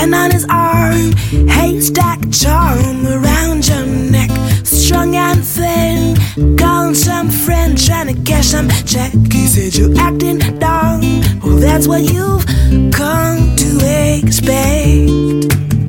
hand on his arm, haystack charm around your neck, strong and thin, calling some friend, trying to cash some check. He said you're acting dumb, well that's what you've come to expect.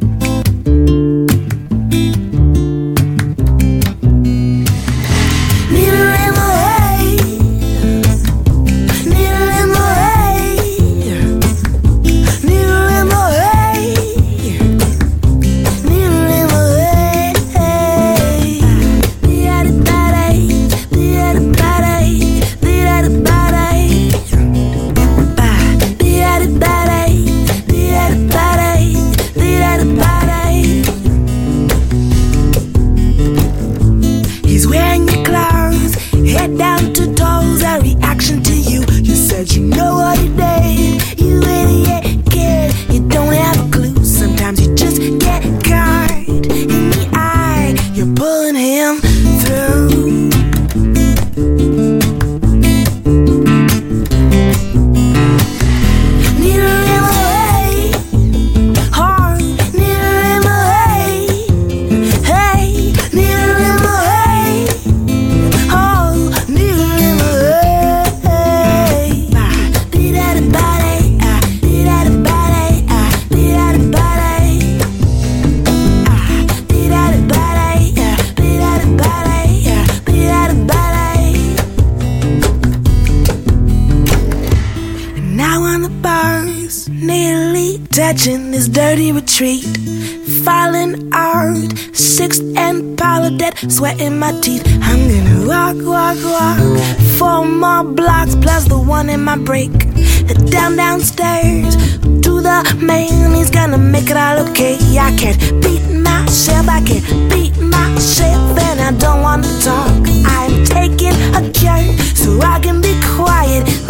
He's wearing your clothes, head down to toes, a reaction to you. You said you know what he did, you idiot kid. You don't have a clue, sometimes you just get caught in the eye. You're pulling him through. Nearly touching this dirty retreat, falling out, 6th and Paladette, sweating my teeth. I'm gonna walk 4 more blocks plus the one in my break, downstairs to the main. He's gonna make it all okay. I can't beat myself, and I don't want to talk. I'm taking a cure so I can be quiet.